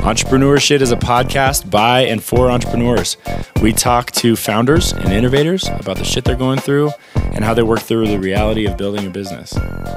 Entrepreneur Shit is a podcast by and for entrepreneurs. We talk to founders and innovators about the shit they're going through and how they work through the reality of building a business.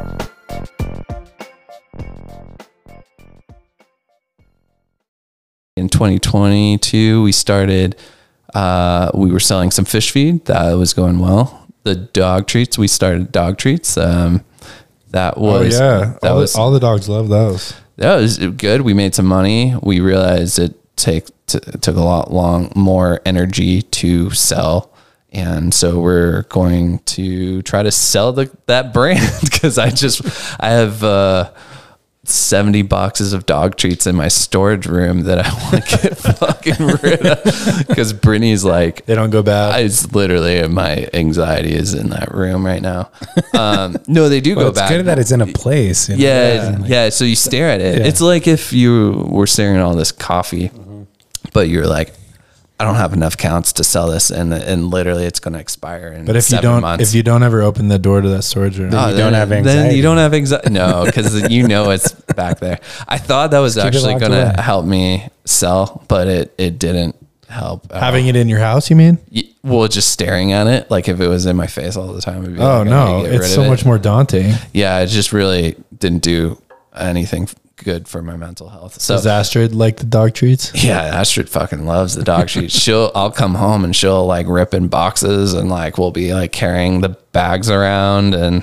In 2022, we started, we were selling some fish feed. That was going well. The dog treats, we started dog treats. That was, all the dogs love those. That was good. We made some money. We realized it took a lot more energy to sell. And so we're going to try to sell that brand because I have 70 boxes of dog treats in my storage room that I want to get fucking rid of because Brittany's like, they don't go bad. It's literally my anxiety is in that room right now. No, they do go bad. It's good that it's in a place. You know? Yeah. So you stare at it. Yeah. It's like if you were staring at all this coffee, but you're like, I don't have enough counts to sell this, and literally it's going to expire in 7 months. If you don't ever open the door to that storage room, you don't have anxiety. Then you don't have anxiety. No, because it's back there. I thought that was actually going to help me sell, but it didn't help. Having it in your house, you mean? Well, just staring at it, like if it was in my face all the time. It'd be it's so much more daunting. Yeah, it just really didn't do anything good for my mental health. So does Astrid like the dog treats? Yeah, Astrid fucking loves the dog treats. I'll come home and she'll like rip in boxes and like we'll be like carrying the bags around, and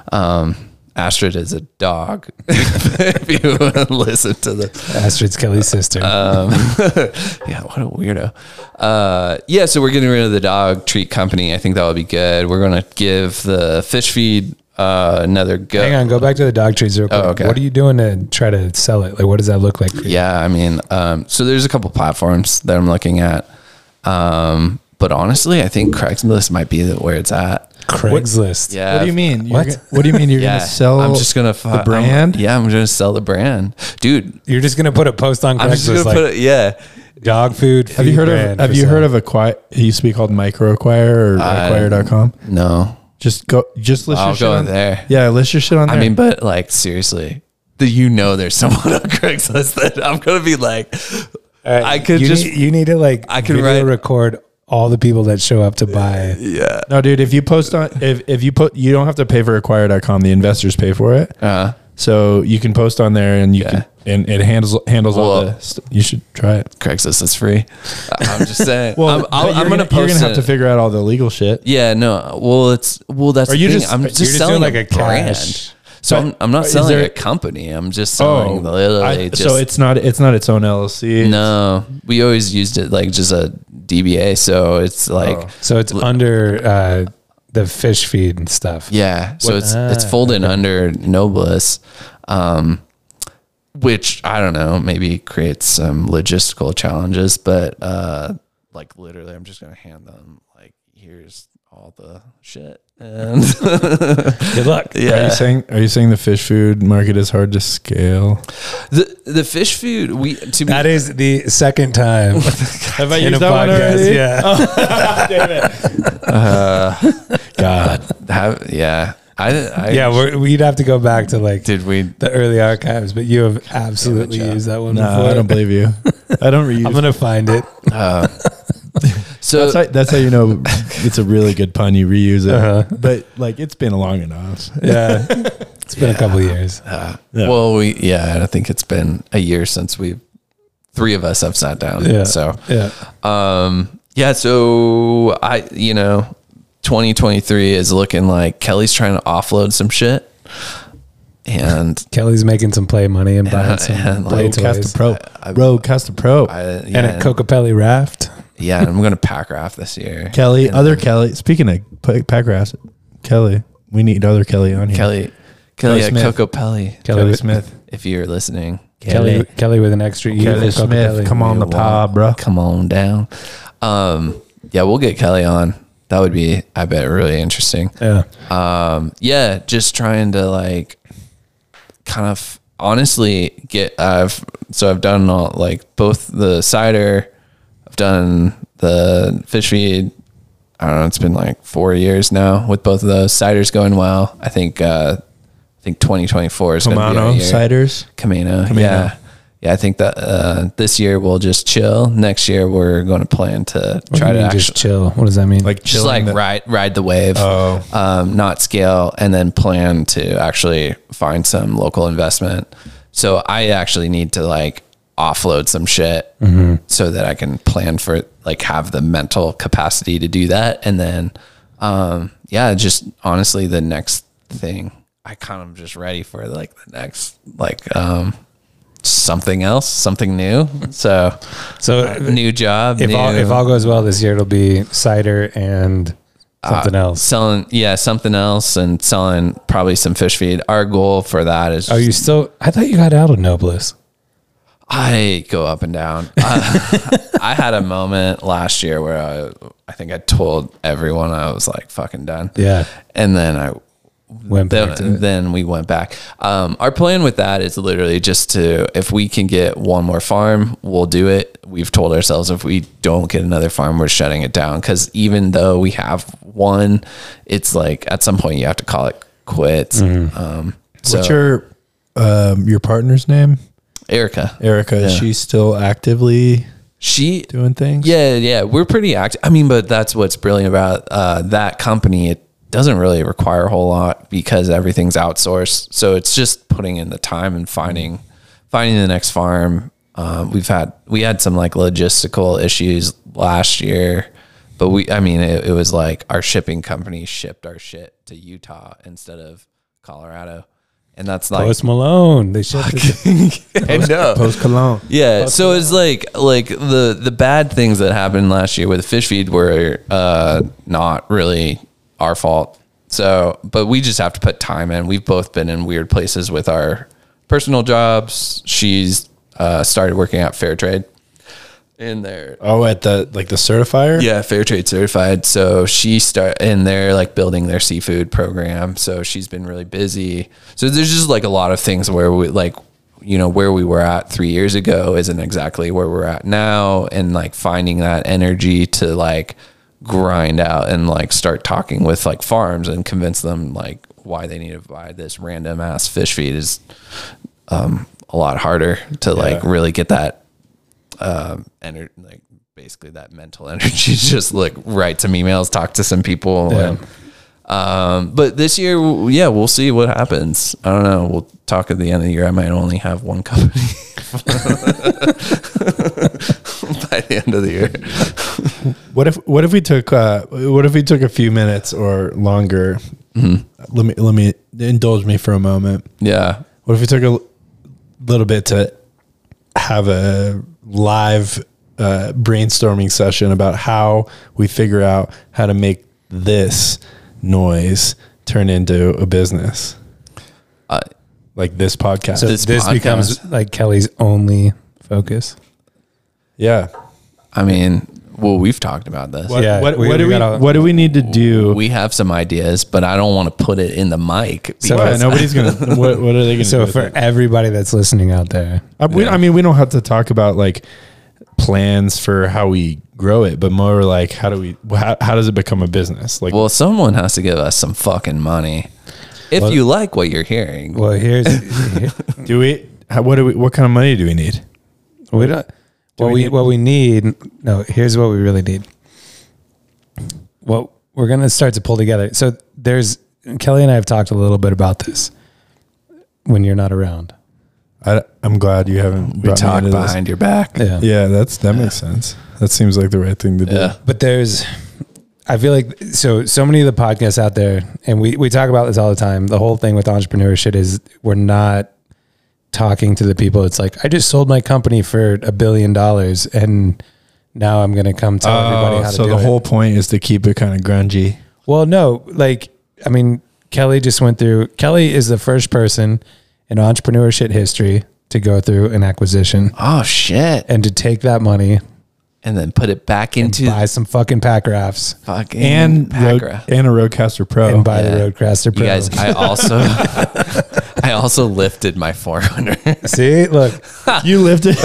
Astrid is a dog. If you listen to Astrid's Kelly's sister. Yeah, what a weirdo. Yeah, so we're getting rid of the dog treat company. I think that would be good. We're gonna give the fish feed another go. Hang on, go back to the dog treats real quick. Okay. What are you doing to try to sell it? Like, what does that look like for you? Yeah, I mean, so there's a couple platforms that I'm looking at. But honestly, I think Craigslist might be where it's at. Craigslist? Yeah. What do you mean? What do you mean you're going to sell I'm just gonna the brand? I'm going to sell the brand. Dude. You're just going to put a post on Craigslist? I'm just going to put it, yeah. Dog food. Have you heard of Acquire? It used to be called MicroAcquire or Acquire.com? No. Just list your shit on there. Yeah, list your shit on there. I mean, but like seriously, there's someone on Craigslist that I'm gonna be like, I could you need to like I could record all the people that show up to buy. Yeah. No, dude, if you post on if you put, you don't have to pay for Acquire.com. The investors pay for it. So you can post on there and you can, and it handles all this. You should try it. Craigslist is free. I'm just saying. Well, I'm going to post. You're going to have to figure out all the legal shit. Yeah, no. That's the thing. I'm just selling like a brand. So I'm not selling a company. I'm just selling literally. So it's not its own LLC. No, we always used it like just a DBA. So it's like, so it's under, the fish feed and stuff. Yeah. So it's folded under Nobliss, which I don't know, maybe creates some logistical challenges, but like literally I'm just going to hand them like, here's all the shit. And good luck. Yeah. Are you saying the fish food market is hard to scale? The fish food, that is the second time. Have I used that one already? Yeah. Oh, damn it. God. Yeah. We'd have to go back to like the early archives, but you have absolutely used that one before. I don't believe you. I don't reuse. I'm gonna find it. So that's how you know it's a really good pun. You reuse it, but like it's been long enough. Yeah, it's been a couple of years. Well, I think it's been a year since three of us have sat down. Yeah. So yeah. So 2023 is looking like Kelly's trying to offload some shit. And Kelly's making some play money and buying some play toys. Rodecaster Pro. And a Cocopelli raft. Yeah, I'm going to pack raft this year. Kelly, speaking of pack rafts, Kelly, we need other Kelly on here. Kelly at Cocopelli. Kelly Smith. If you're listening. Kelly with an extra E. Kelly Smith, come on the pod, bro. Come on down. Yeah, we'll get Kelly on. That would be, I bet, really interesting. Yeah. Just trying to like kind of honestly I've done all like both the cider, I've done the fish feed. I don't know, it's been like 4 years now with both of those. Cider's going well. I think 2024 is going to be our year. Ciders. Camino. I think that this year we'll just chill. Next year we're going to plan to try to actually just chill. What does that mean? Like just like ride the wave, not scale, and then plan to actually find some local investment. So I actually need to like offload some shit so that I can plan for like have the mental capacity to do that. And then, just honestly, the next thing I kind of just ready for like the next, like, something else, something new. So new job. If all goes well this year, it'll be cider and something else. Something else, and selling probably some fish feed. Our goal for that is. Oh, I thought you got out of Noblest. I go up and down. I had a moment last year where I think I told everyone I was like fucking done. Yeah. And then Then we went back. Our plan with that is literally just to, if we can get one more farm, we'll do it. We've told ourselves if we don't get another farm, we're shutting it down. Because even though we have one, it's like at some point you have to call it quits. What's your partner's name? Erica. Is she still actively doing things? Yeah. We're pretty active. I mean, but that's what's brilliant about that company. It doesn't really require a whole lot because everything's outsourced. So it's just putting in the time and finding the next farm. We had some like logistical issues last year, but it was like our shipping company shipped our shit to Utah instead of Colorado. And that's like Post Malone. They shipped it. I know. Post Cologne. Yeah. So it's like the bad things that happened last year with the fish feed were not really our fault. So, but we just have to put time in. We've both been in weird places with our personal jobs. She's started working at Fair Trade in there. Oh, at the certifier? Yeah, Fair Trade certified. So and they're like building their seafood program. So she's been really busy. So there's just like a lot of things where we like, where we were at 3 years ago isn't exactly where we're at now. And like finding that energy to like grind out and like start talking with like farms and convince them like why they need to buy this random ass fish feed is a lot harder to like really get that like basically that mental energy just like write some emails, talk to some people. But this year, we'll see what happens. I don't know. We'll talk at the end of the year. I might only have one company by the end of the year. What if we took a few minutes or longer? Let me indulge me for a moment. Yeah. What if we took a little bit to have a live brainstorming session about how we figure out how to make this noise turn into a business? Like this podcast. So this becomes like Kelly's only focus. Yeah. I mean, well, we've talked about this. What do we need to do? We have some ideas, but I don't want to put it in the mic. So nobody's going to, what are they going to do? So for everybody that's listening out there. We don't have to talk about like plans for how we grow it, but more like how does it become a business? Like, well, someone has to give us some fucking money. If you like what you're hearing. Well, what kind of money do we need? We don't. What we need. No, here's what we really need. Well, we're gonna start to pull together. So Kelly and I have talked a little bit about this when you're not around. I'm glad you haven't. We talk behind your back. Yeah, that makes sense. That seems like the right thing to do. Yeah. But I feel like so many of the podcasts out there, and we talk about this all the time. The whole thing with entrepreneurship is we're not talking to the people. It's like, I just sold my company for $1 billion and now I'm going to come tell everybody how to do it. So the whole point is to keep it kind of grungy. Well, no, Kelly is the first person in entrepreneurship history to go through an acquisition. Oh shit. And to take that money and then put it back into buy some fucking pack rafts and a Roadcaster Pro and buy the Roadcaster Pro. You guys, I also lifted my 400. See, look, you lifted.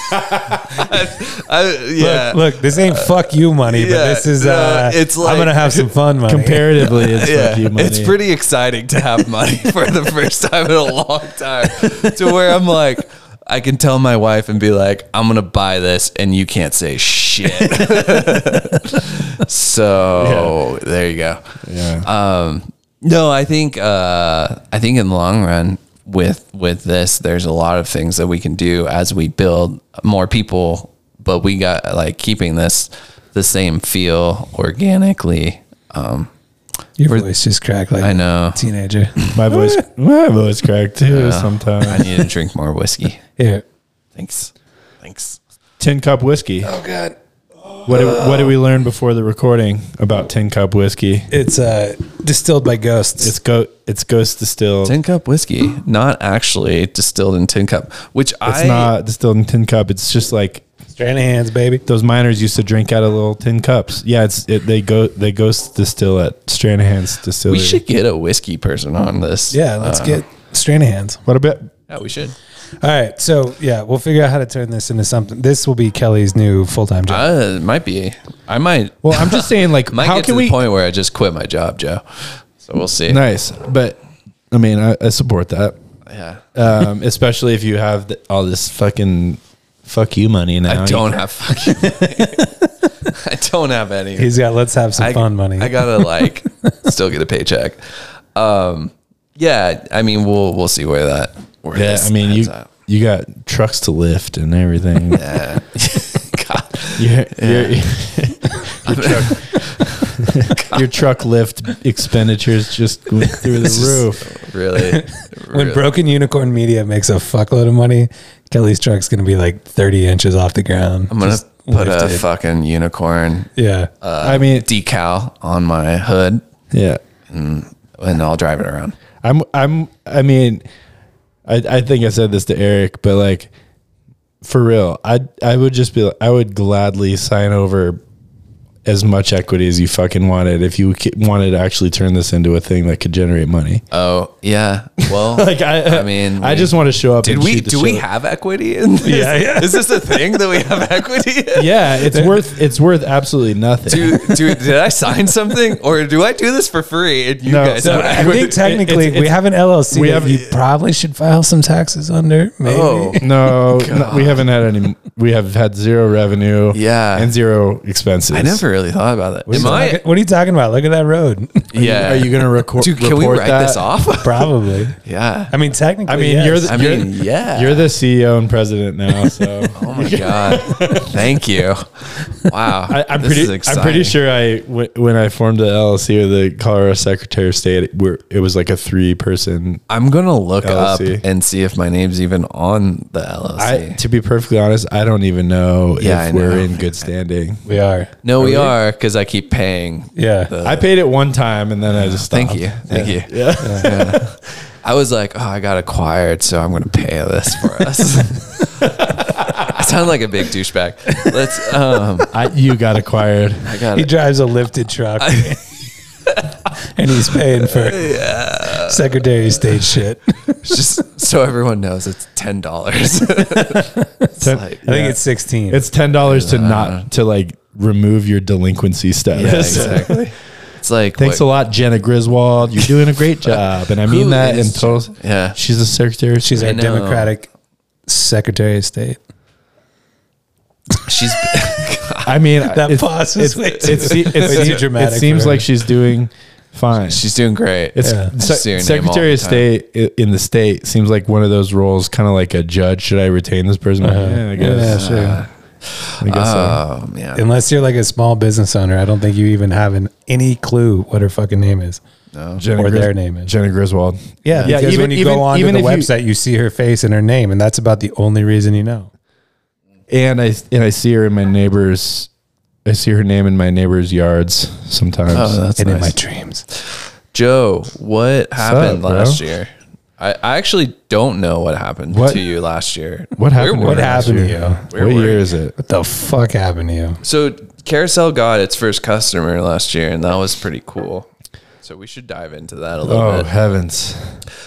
Look, this ain't fuck you money, but this is it's like, I'm gonna have some fun money. Comparatively, it's fuck you money. It's pretty exciting to have money for the first time in a long time, to where I'm like, I can tell my wife and be like, I'm going to buy this and you can't say shit. So there you go. Yeah. No, I think in the long run with this, there's a lot of things that we can do as we build more people, but we got like keeping this the same feel organically. Your voice just cracked like I know. a teenager. My voice cracked too sometimes. I need to drink more whiskey. Here. Thanks. Tin Cup whiskey. Oh God. What did we learn before the recording about Tin Cup whiskey? It's distilled by ghosts. It's ghost distilled. Tin Cup whiskey, not actually distilled in Tin Cup, which It's not distilled in tin cup. It's just like Stranahan's, baby. those miners used to drink out of little tin cups. Yeah, they ghost distill at Stranahan's distillery. We should get a whiskey person on this. Yeah, let's get Stranahan's. What about? Yeah, we should. All right, so yeah, we'll figure out how to turn this into something. This will be Kelly's new full-time job. It might be. I might. Well, I'm just saying, like, Might how get can to we? the point where I just quit my job, Joe. So we'll see. Nice, but I mean, I support that. Yeah. Especially if you have all this fucking fuck you money now. I don't have fucking I don't have any. He's got let's have some fun money. I gotta like still get a paycheck. Yeah, I mean we'll see where that where Yeah, this I mean ends up. you got trucks to lift and everything. Yeah. God. Your truck lift expenditures just went through the roof. Really. When Broken Unicorn Media makes a fuckload of money, Kelly's truck's gonna be like 30 inches off the ground. I'm gonna Just put a lifted. fucking unicorn Yeah. I mean, decal on my hood yeah. and I'll drive it around. I mean, I think I said this to Eric, but like for real, I would just be, I would gladly sign over as much equity as you fucking wanted if you wanted to actually turn this into a thing that could generate money. Oh yeah. Well, Like I mean, I just want to show up. Did and we? shoot the Do we shit. have equity in this? Yeah. Is this a thing that we have equity in? Yeah, it's worth absolutely nothing. Did I sign something or do I do this for free? And you No. guys So have I equity? think technically it's- we have an LLC we that have- you probably should file some taxes under. Maybe. Oh, No, we haven't had any. We have had zero revenue. Yeah. and zero expenses. I never really thought about that. Am I? What are you talking about? Look at that road. Yeah. Are you going to record? Dude, can we write this off? Probably. Yeah. I mean, technically, I mean, yes. you're the- I mean, yeah. You're the CEO and president now, so Oh my god! Thank you. Wow. I'm This is pretty. I'm exciting. pretty sure when I formed the LLC with the Colorado Secretary of State, it was like a 3-person. I'm gonna look up LLC. and see if my name's even on the LLC. To be perfectly honest, I don't even know Yeah, I if we're know. in good standing. we are. no, we we? are because I keep paying. Yeah. I paid it one time and then I just stopped. Thank you. Thank you. Yeah. Yeah. I was like, oh, I got acquired, so I'm gonna pay this for us. I sound like a big douchebag. Let's. You got acquired. I got He it. drives a lifted truck. And he's paying for Secretary of State shit. Just so everyone knows, it's $10. Ten- like- I think it's 16. It's $10 to not to like remove your delinquency status. Yeah, exactly. It's like Thanks a lot, Jenna Griswold. You're doing a great job, and I mean Who that in is total. Yeah. She's a secretary. She's I our know. Democratic Secretary of State. She's. I mean, That pause was way too dramatic It seems for her. like she's doing fine. She's doing great. It's Yeah. I see her name Secretary all of the time. State in the state seems like one of those roles, kind of like a judge. Should I retain this person? Yeah, I guess. Yeah, sure. I guess so. Oh man. Unless you're like a small business owner, I don't think you even have any clue what her fucking name is. No. Or their name is. Jenna Griswold. Yeah, Yeah, because even- when you even- go onto even the if you- website, you see her face and her name, and that's about the only reason you know. And I see her in my neighbors. I see her name in my neighbors' yards sometimes. Oh, that's and in nice. my dreams. Joe, what happened bro? last year? I actually don't know what happened What? to you last year. What happened? Where What were- happened to you? Where What were year you? is it? What the fuck happened to you? So Carousel got its first customer last year, and that was pretty cool. So we should dive into that a little Oh bit. heavens.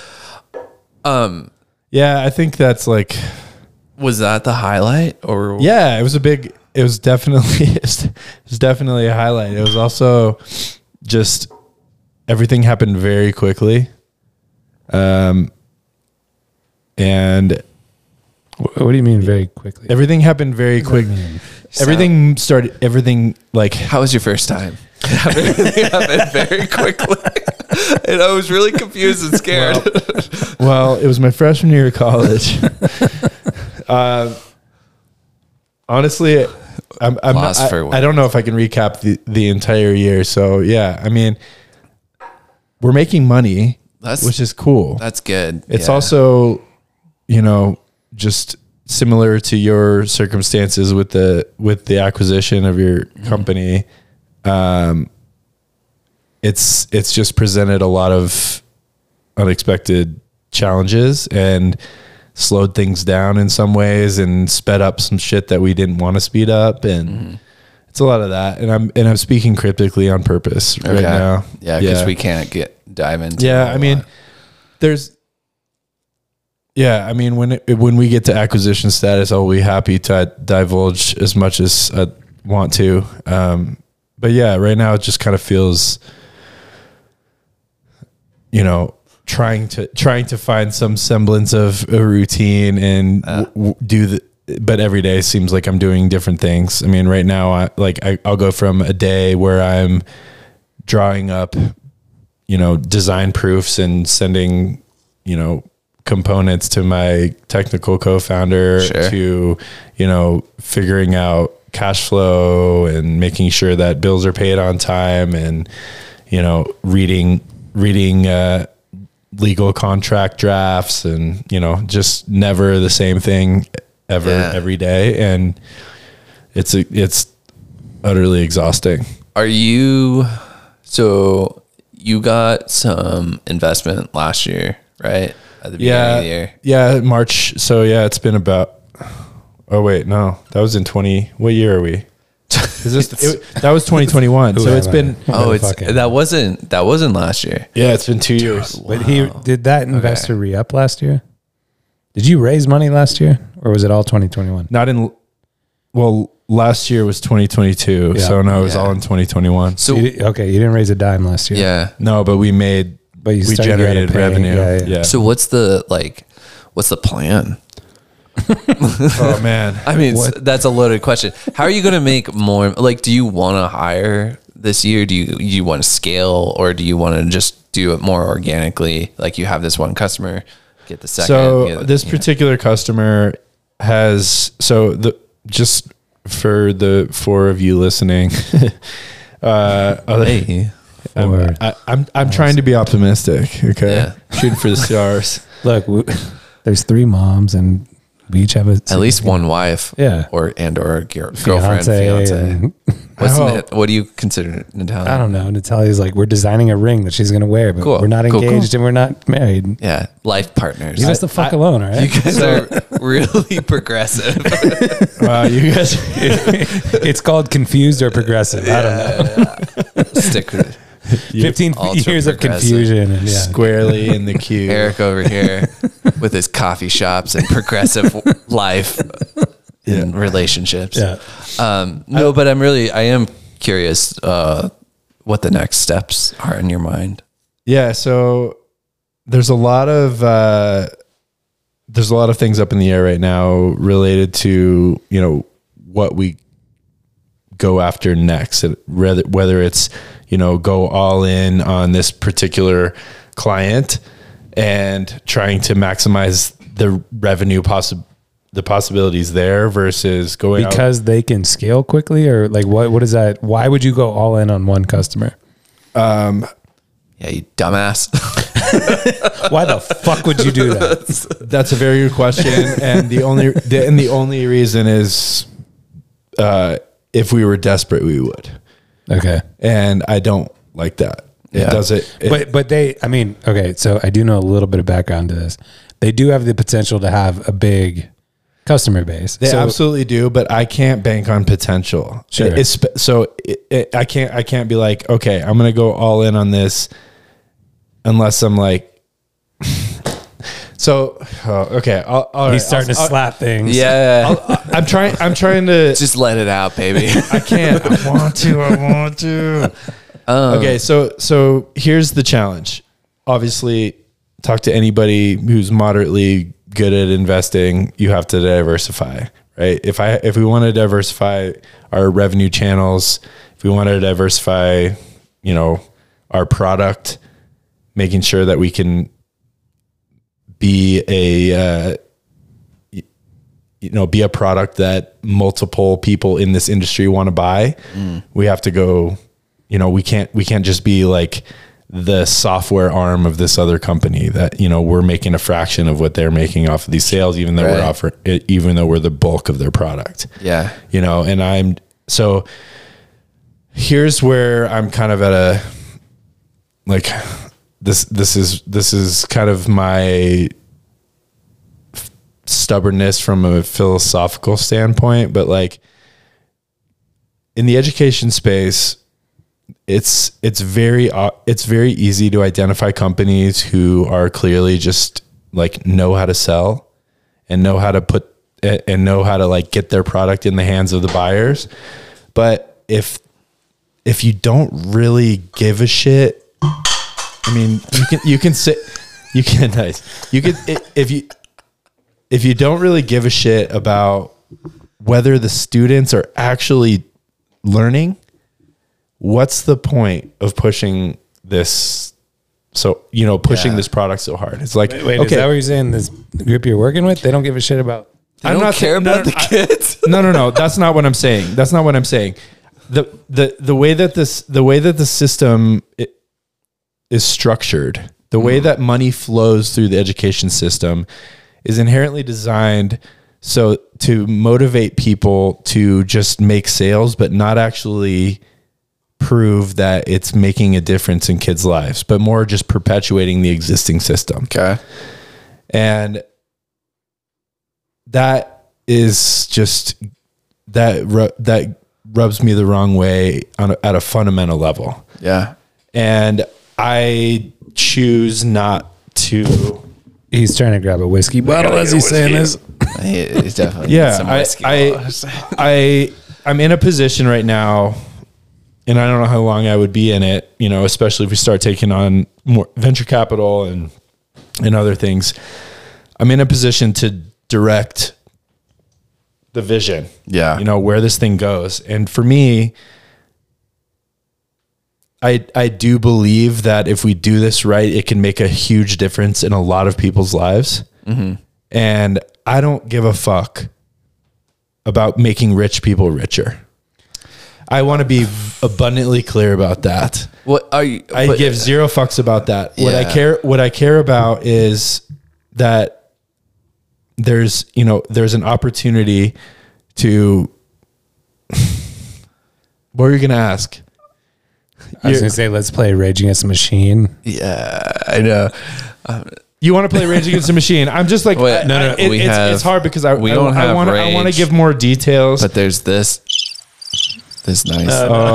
Yeah, I think that's like. Was that the highlight, or Yeah, it was a big. It was definitely. It was definitely a highlight. It was also just everything happened very quickly. And What do you mean very quickly? Everything happened very quick. Everything like, How was your first time? Everything happened very quickly. And I was really confused and scared. well, it was my freshman year of college. Honestly, I don't know if I can recap the entire year. So yeah, I mean, we're making money, which is cool. That's good. It's also, just similar to your circumstances with the acquisition of your company. It's just presented a lot of unexpected challenges and slowed things down in some ways and sped up some shit that we didn't want to speed up. And it's a lot of that. And I'm speaking cryptically on purpose right now. Yeah. Cause we can't dive into. Yeah. I mean, when we get to acquisition status, I'll be happy to divulge as much as I want to. But yeah, right now it just kind of feels, trying to find some semblance of a routine and but every day seems like I'm doing different things. I mean, right now, I'll go from a day where I'm drawing up, design proofs and sending, components to my technical co-founder to, figuring out cash flow and making sure that bills are paid on time and, reading legal contract drafts and, just never the same thing ever every day. And it's utterly exhausting. So you got some investment last year, right? At the beginning of the year. Yeah. March. So yeah, it's been about, oh wait, no, that was in what year are we? That was 2021. So it's been, that wasn't last year. Yeah. It's been 2 years. But did that investor re-up last year? Did you raise money last year or was it all 2021? Last year was 2022. Yeah. So no, it was all in 2021. So you didn't raise a dime last year. Yeah. No, but we generated revenue. Yeah. So what's the plan? Oh man. I mean, that's a loaded question. How are you going to make more? Like, do you want to hire this year? Do you want to scale or do you want to just do it more organically? Like you have this one customer, get the second. So this particular customer has, just for the four of you listening, I'm trying to be optimistic. Okay. Yeah. Shooting for the stars. Look, there's 3 moms and we each have at least one wife. Yeah. Or girlfriend, fiance. What do you consider Natalia? I don't know. Natalia's like, we're designing a ring that she's going to wear, but we're not engaged and we're not married. Yeah. Life partners. Leave us the fuck alone. All right. You guys are really progressive. Wow. You guys, it's called confused or progressive. I don't know. Stick with it. 15 years of confusion and squarely in the queue. Eric over here with his coffee shops and progressive life and relationships. Yeah. No, but I am curious what the next steps are in your mind. Yeah. So there's a lot of things up in the air right now related to, what we go after next, whether it's, go all in on this particular client and trying to maximize the revenue the possibilities there versus going because they can scale quickly, or like what is that? Why would you go all in on one customer? Yeah, you dumbass. Why the fuck would you do that? That's a very good question. And the only reason is, if we were desperate, we would. Okay. And I don't like that. It does it. But okay. So I do know a little bit of background to this. They do have the potential to have a big customer base. They absolutely do, but I can't bank on potential. Sure. I can't be like, okay, I'm going to go all in on this unless I'm like, okay. He's starting to slap things. Yeah. I'm trying to just let it out, baby. I can't. I want to. Okay. So here's the challenge. Obviously, talk to anybody who's moderately good at investing, you have to diversify, right? If we want to diversify our revenue channels, if we want to diversify, you know, our product, making sure that we can be be a product that multiple people in this industry want to buy, we have to go, you know, we can't just be like the software arm of this other company that, you know, we're making a fraction of what they're making off of these sales, even though even though we're the bulk of their product. Yeah. You know, and so here's where I'm kind of at a, like, this is kind of my stubbornness from a philosophical standpoint, but like in the education space, it's very easy to identify companies who are clearly just like know how to sell and know how to like get their product in the hands of the buyers. But if you don't really give a shit, I mean, if you don't really give a shit about whether the students are actually learning, what's the point of pushing this? So, you know, pushing this product so hard. It's like, wait, okay, is that what you're saying? This group you're working with, they don't give a shit about. I don't care about the kids. No. That's not what I'm saying. That's not what I'm saying. The way that the system is structured, the way that money flows through the education system is inherently designed so to motivate people to just make sales, but not actually prove that it's making a difference in kids' lives, but more just perpetuating the existing system. Okay. And that is just, that rubs me the wrong way at a fundamental level. Yeah. And I choose not to. He's trying to grab a whiskey bottle as he's saying this. He's definitely I'm in a position right now, and I don't know how long I would be in it, you know, especially if we start taking on more venture capital and other things. I'm in a position to direct the vision. Yeah. You know, where this thing goes. And for me, I do believe that if we do this right, it can make a huge difference in a lot of people's lives. Mm-hmm. And I don't give a fuck about making rich people richer. I want to be abundantly clear about that. What are you? I give zero fucks about that. Yeah. What I care about is that there's an opportunity to. What are you going to ask? I was going to say, let's play Rage Against the Machine. Yeah, I know. You want to play Rage Against the Machine? I'm just like, no. It's hard because I want to give more details. But there's this nice.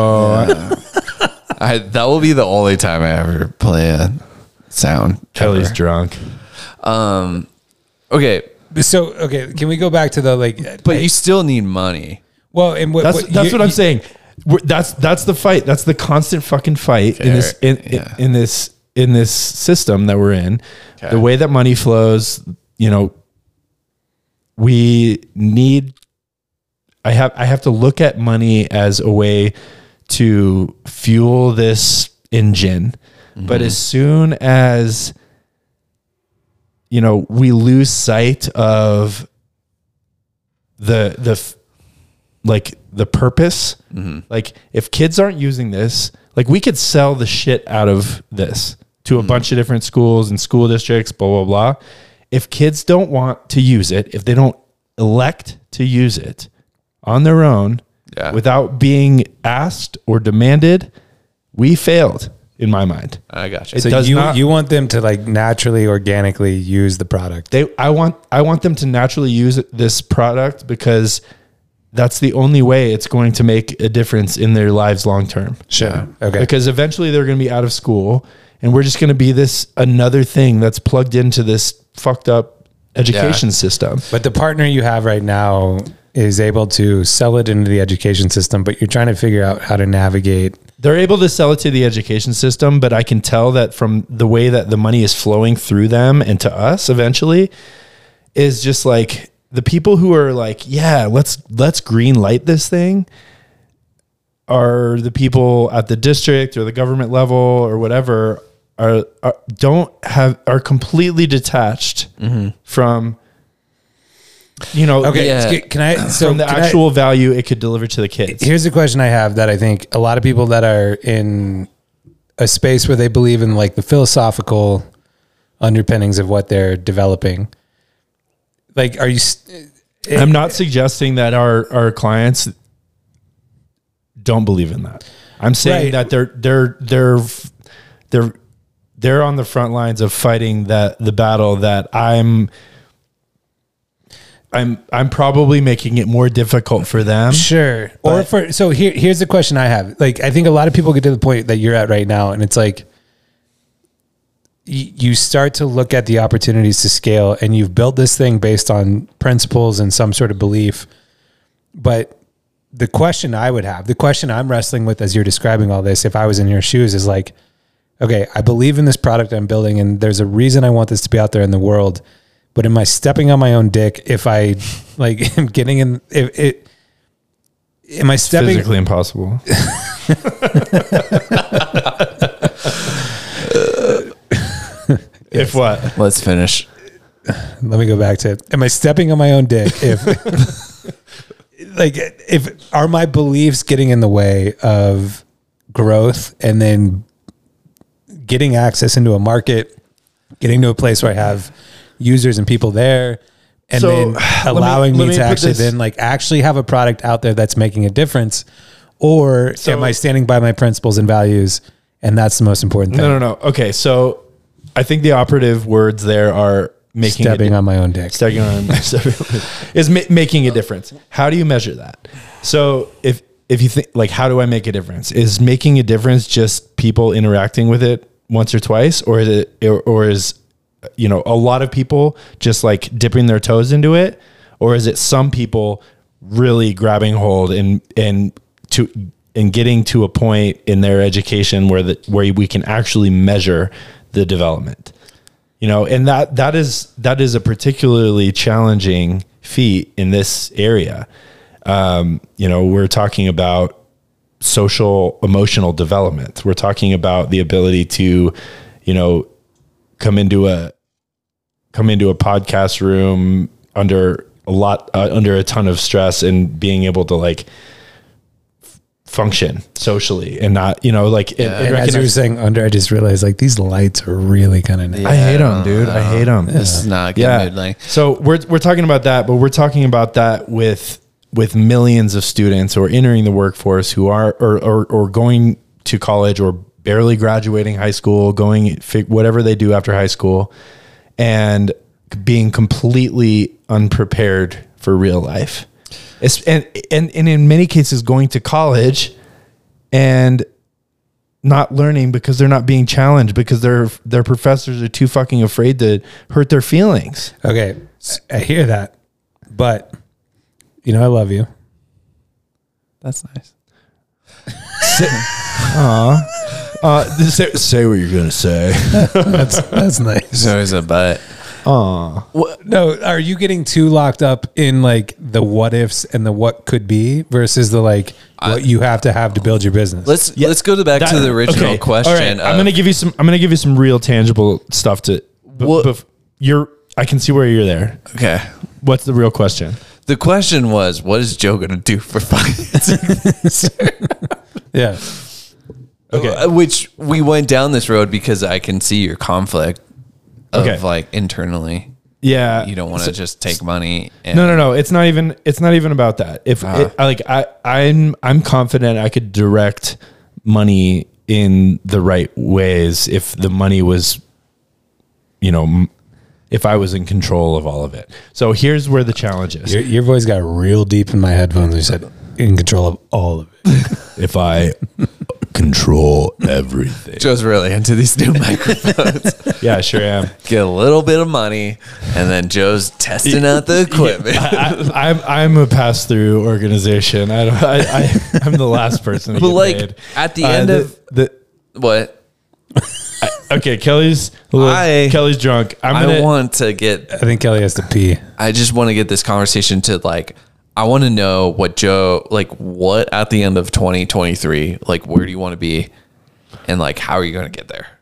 That will be the only time I ever play a sound. Kelly's drunk. Okay. So, can we go back to the like? But you still need money. Well, and that's what I'm saying. That's the fight. That's the constant fucking fight in this system that we're in. Okay. The way that money flows, you know, I have to look at money as a way to fuel this engine. Mm-hmm. But as soon as, you know, we lose sight of the purpose, mm-hmm. Like if kids aren't using this, like we could sell the shit out of this to a bunch of different schools and school districts, blah, blah, blah. If kids don't want to use it, if they don't elect to use it on their own without being asked or demanded, we failed in my mind. I got you. So you want them to like naturally, organically use the product. I want them to naturally use this product because that's the only way it's going to make a difference in their lives long term. Sure. Okay. Because eventually they're going to be out of school and we're just going to be another thing that's plugged into this fucked up education system. But the partner you have right now is able to sell it into the education system, but you're trying to figure out how to navigate. They're able to sell it to the education system, but I can tell that from the way that the money is flowing through them and to us eventually, is just like the people who are like, yeah, let's green light this thing are the people at the district or the government level or whatever are completely detached from, you know, Okay, Yeah. can I? So from the actual value it could deliver to the kids. Here's a question I have that I think a lot of people that are in a space where they believe in like the philosophical underpinnings of what they're developing. Like, are you? I'm not suggesting that our clients don't believe in that. I'm saying Right. that they're on the front lines of fighting the battle that I'm probably making it more difficult for them. Sure. Or here's the question I have. Like, I think a lot of people get to the point that you're at right now, and it's like you start to look at the opportunities to scale, and you've built this thing based on principles and some sort of belief. But the question I would have, the question I'm wrestling with as you're describing all this, if I was in your shoes, is like, okay, I believe in this product I'm building, and there's a reason I want this to be out there in the world. But am I stepping on my own dick if I like am getting in? Am I stepping? Physically impossible. If what? Let's finish. Let me go back to it. Am I stepping on my own dick if are my beliefs getting in the way of growth and then getting access into a market, getting to a place where I have users and people there, and So, then allowing let me me to put actually this- then like actually have a product out there that's making a difference? Or So- am I standing by my principles and values, and that's the most important thing? No. Okay, so I think the operative words there are making Stepping on my own dick. stepping on is making a difference. How do you measure that? So if you think like, how do I make a difference? Is making a difference just people interacting with it once or twice, or is you know, a lot of people just like dipping their toes into it, or is it some people really grabbing hold and getting to a point in their education where we can actually measure the development, you know, and that is a particularly challenging feat in this area. You know, we're talking about social emotional development. We're talking about the ability to, you know, come into a podcast room under a ton of stress and being able to like function socially and not, you know, like, And as you were saying under, I just realized like these lights are really kind of nice. I hate them, dude. I hate them. This is not good. Yeah. Mood, like, So we're talking about that, but we're talking about that with millions of students who are entering the workforce, who are or going to college or barely graduating high school, whatever they do after high school, and being completely unprepared for real life. And in many cases going to college and not learning because they're not being challenged, because their professors are too fucking afraid to hurt their feelings. Okay, I hear that, but you know I love you. that's nice. Say what you're gonna say. That's nice. There's always a but. No, are you getting too locked up in like the what ifs and the what could be versus the like what you have to build your business? Let's go back to the original question. All right, I'm gonna give you some real tangible stuff to. What- I can see where you're there. Okay. What's the real question? The question was, what is Joe going to do for financing? Yeah. Okay. Which we went down this road because I can see your conflict of Okay. like internally. Yeah, You don't want to just take money. And No. It's not even about that. I'm confident I could direct money in the right ways if the money was, you know, if I was in control of all of it. So here's where the challenge is. Your voice got real deep in my headphones. You said in control of all of it. If I control everything. Joe's really into these new microphones. Yeah, I sure am. Get a little bit of money, and then Joe's testing out the equipment. I'm a pass through organization. I'm the last person to But get like paid. at the end of the what? Okay, Kelly's drunk. I want to get. I think Kelly has to pee. I just want to get this conversation to like. I want to know what Joe what at the end of 2023, like where do you want to be, and like how are you going to get there?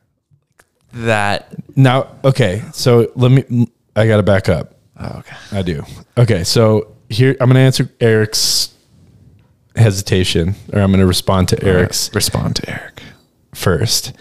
Okay, so I got to back up. Oh, okay. I do. Okay, so here I'm going to answer Eric's hesitation, or I'm going to respond to Eric's. Respond to Eric first.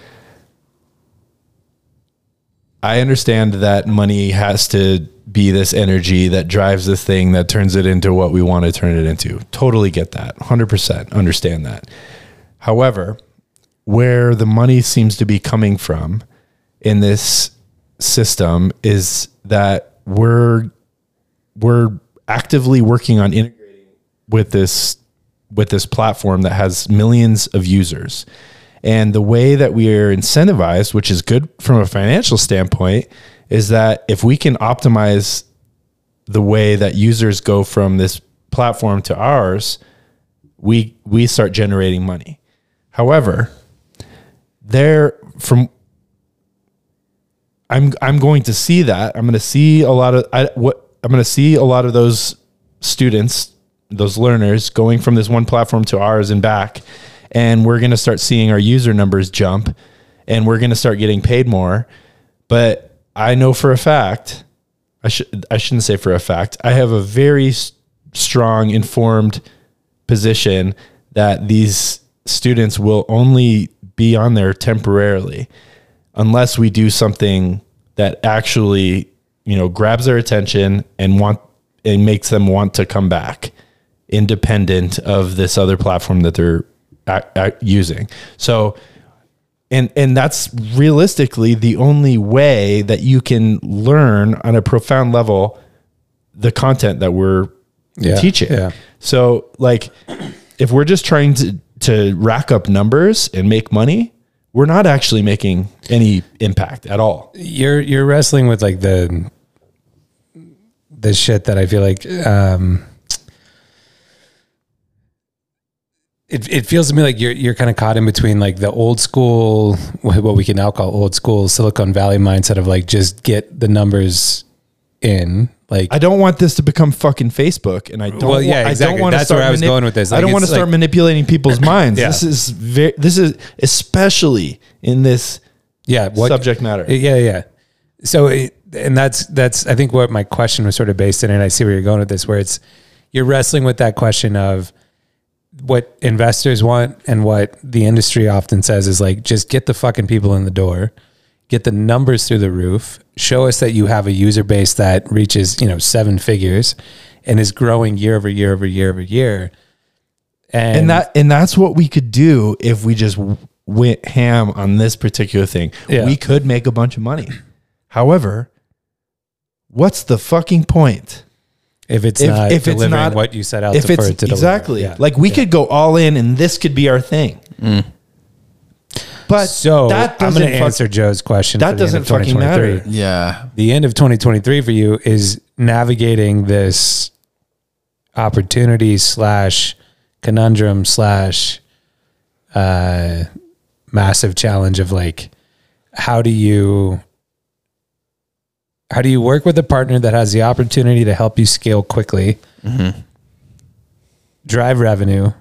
I understand that money has to be this energy that drives this thing that turns it into what we want to turn it into. Totally get that. 100% understand that. However, where the money seems to be coming from in this system is that we're actively working on integrating with this platform that has millions of users. And the way that we are incentivized, which is good from a financial standpoint, is that if we can optimize the way that users go from this platform to ours, we start generating money. However, I'm going to see that. I'm going to see a lot of those students, those learners going from this one platform to ours and back. And we're going to start seeing our user numbers jump, and we're going to start getting paid more. But I know for a fact, I shouldn't say for a fact, I have a very strong, informed position that these students will only be on there temporarily unless we do something that actually, grabs their attention and makes them want to come back independent of this other platform that they're using. So, and that's realistically the only way that you can learn on a profound level the content that we're teaching. Yeah. So if we're just trying to rack up numbers and make money, we're not actually making any impact at all. You're wrestling with the shit that I feel like, It feels to me like you're kind of caught in between the old school, what we can now call old school Silicon Valley mindset of just get the numbers in. I don't want this to become fucking Facebook, and I don't. Well, yeah, exactly. I don't want That's where I was going with this. I don't want to start manipulating people's minds. Yeah. This is especially in this subject matter. Yeah. So, and that's I think what my question was sort of based in, and I see where you're going with this, where you're wrestling with that question of what investors want and what the industry often says is just get the fucking people in the door, get the numbers through the roof, show us that you have a user base that reaches, 7 figures and is growing year over year over year over year. And that's what we could do if we just went ham on this particular thing. Yeah. We could make a bunch of money. However, what's the fucking point? If it's not delivering what you set out for it to deliver. Exactly. Yeah. We could go all in and this could be our thing. Mm. But so I'm going to answer Joe's question. That doesn't fucking matter. Yeah. The end of 2023 for you is navigating this opportunity / conundrum / massive challenge of how do you work with a partner that has the opportunity to help you scale quickly, drive revenue,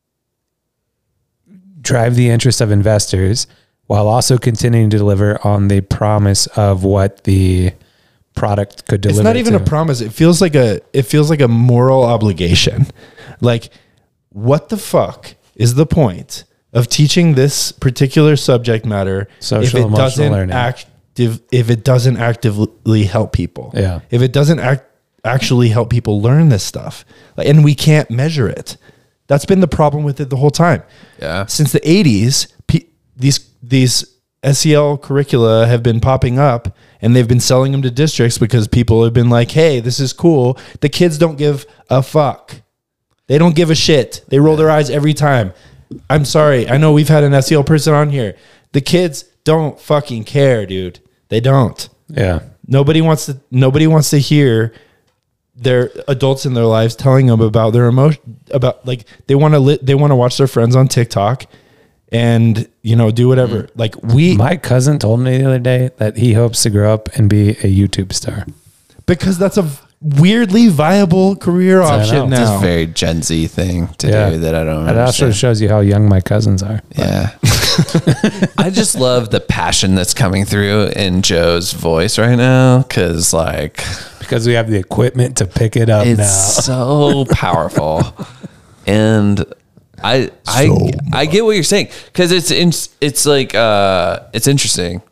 drive the interest of investors, while also continuing to deliver on the promise of what the product could deliver? It's not even a promise. It feels like a moral obligation. What the fuck is the point of teaching this particular subject matter if it doesn't if it doesn't actively help people? Yeah. If it doesn't actually help people learn this stuff, and we can't measure it. That's been the problem with it the whole time. Yeah. Since the 80s, these SEL curricula have been popping up, and they've been selling them to districts because people have been like, hey, this is cool. The kids don't give a fuck. They don't give a shit. They roll their eyes every time. I'm sorry. I know we've had an SEL person on here. The kids don't fucking care, dude. They don't. Yeah. Nobody wants to hear their adults in their lives telling them about their emotion, about they want to watch their friends on TikTok and, you know, do whatever. Like My cousin told me the other day that he hopes to grow up and be a YouTube star. because that's a weirdly viable career I option know. It's now. a very Gen Z thing to do that I don't It also understand. shows you how young my cousins are. Yeah. I just love the passion that's coming through in Joe's voice right now. Cause like Because we have the equipment to pick it up it's now. so powerful. And I get what you're saying. Cause it's like, it's interesting.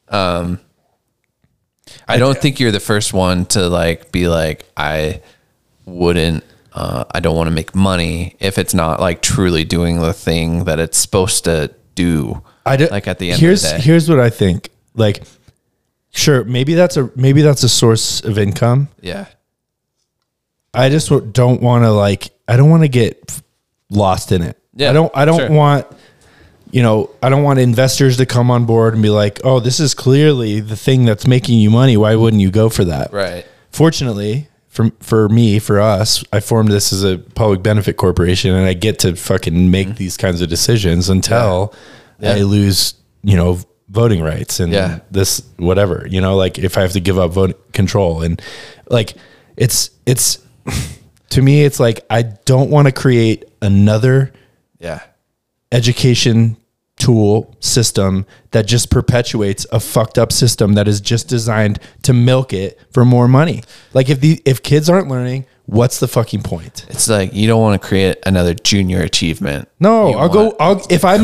I don't think you're the first one to like be like, I don't want to make money if it's not like truly doing the thing that it's supposed to do. Like at the end of the day. Here's what I think. Like, sure, maybe that's a source of income. Yeah. I just don't want to I don't want to get lost in it. Yeah, I don't sure. want, you know, I don't want investors to come on board and be like, oh, this is clearly the thing that's making you money. Why wouldn't you go for that? Right. Fortunately for us, I formed this as a public benefit corporation, and I get to fucking make these kinds of decisions until I lose, you know, voting rights and this, whatever, you know, like if I have to give up vote control, and like, it's to me, it's like, I don't want to create another education tool system that just perpetuates a fucked up system that is just designed to milk it for more money. Like if kids aren't learning, what's the fucking point? It's like, you don't want to create another junior achievement. No, if I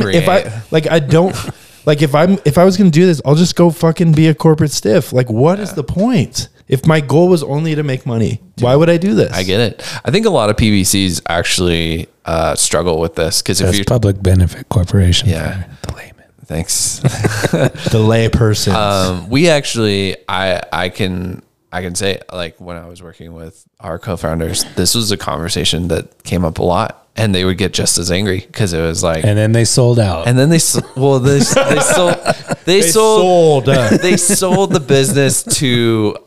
was going to do this, I'll just go fucking be a corporate stiff. Like, what is the point? If my goal was only to make money, why would I do this? I get it. I think a lot of PBCs actually struggle with this because if That's you're public benefit corporation. Yeah. for the layman. thanks. The lay person. We actually, I can say, like, when I was working with our co-founders, this was a conversation that came up a lot, and they would get just as angry because it was like, And then they sold out. and then they sold the business to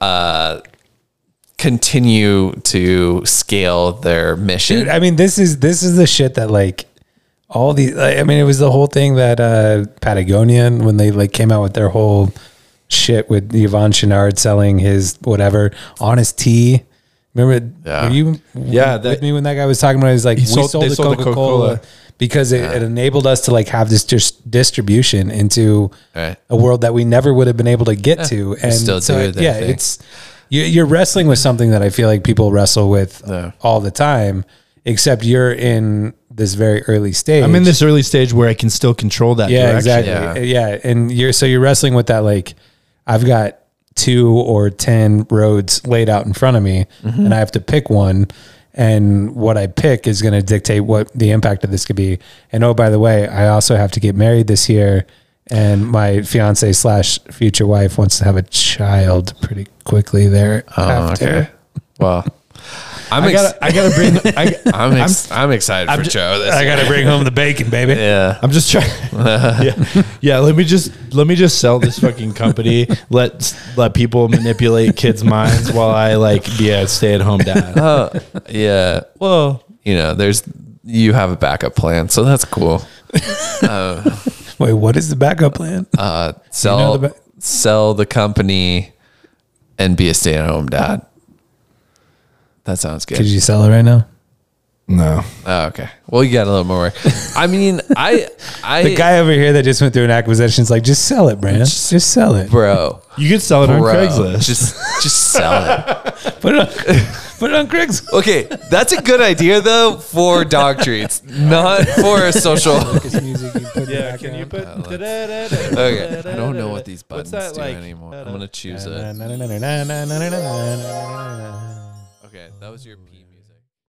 continue to scale their mission. Dude, I mean, this is the shit that like all these. I mean, it was the whole thing that Patagonian, when they like came out with their whole shit with Yvon Chouinard selling his whatever Honest Tea. Remember? Yeah. Were you with me when that guy was talking about? He was like, They we sold sold the the Coca-Cola Coca-Cola. because it enabled us to like have this just distribution into Right. a world that we never would have been able to get to. And still so, do their thing. it's you're wrestling with something that I feel like people wrestle with Yeah. all the time, except you're in this very early stage. I'm in this early stage where I can still control that yeah, direction. exactly. Yeah. And you're wrestling with that. Like, I've got 2 or 10 roads laid out in front of me, and I have to pick one. And what I pick is going to dictate what the impact of this could be. And oh, by the way, I also have to get married this year. And my fiance / future wife wants to have a child pretty quickly there. Oh, okay. Well, I gotta bring. I'm excited for Joe. This I got to bring home the bacon, baby. yeah. I'm just trying. yeah. Let me just sell this fucking company. Let people manipulate kids' minds while I like be a stay-at-home dad. Yeah. Well, you have a backup plan, so that's cool. Wait, what is the backup plan? Sell the company and be a stay-at-home dad. That sounds good. Could you sell it right now? No. Oh, okay. Well, you got a little more. I mean, The guy over here that just went through an acquisition is like, just sell it, Brand. Just sell it. bro. You could sell it on Craigslist. Just sell it. Put it on Craigslist. Okay, that's a good idea though for dog treats, not for a social. Yeah. Can you put? Okay, I don't know what these buttons do anymore. I'm gonna choose it. Okay, that was your P music.